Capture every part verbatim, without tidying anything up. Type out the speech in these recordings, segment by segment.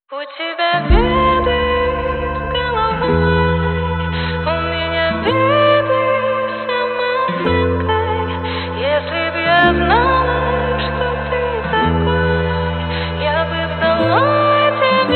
У тебя беды с головой, у меня беды с самооценкой. Если б я знала, что ты такой, я бы сдала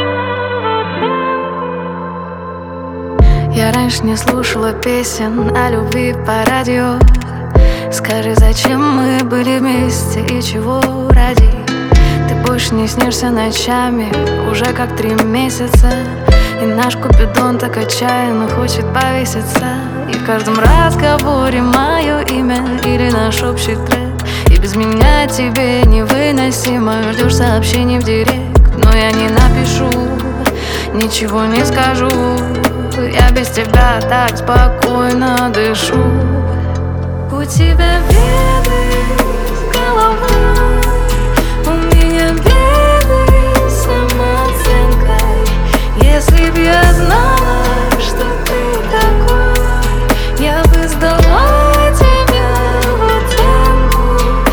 тебя в оценку. Я раньше не слушала песен о любви по радио. Скажи, зачем мы были вместе и чего ради? Ты больше не снишься ночами уже как три месяца. И наш Купидон так отчаянно хочет повеситься. И в каждом разговоре мое имя или наш общий трек. И без меня тебе невыносимо. Ждешь сообщений в директ, но я не напишу, ничего не скажу. Я без тебя так спокойно дышу. У тебя беды с головой, у меня беды с самооценкой. Если б я знала, что ты такой, я бы сдала тебя в оценку.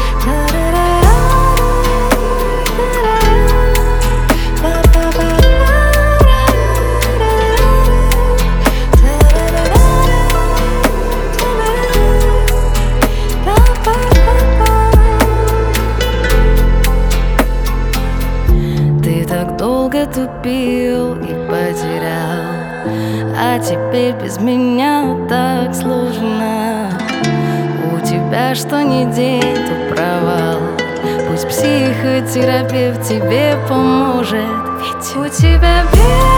Так долго тупил и потерял, а теперь без меня так сложно. У тебя что ни день, то провал. Пусть психотерапевт тебе поможет, ведь у тебя беды.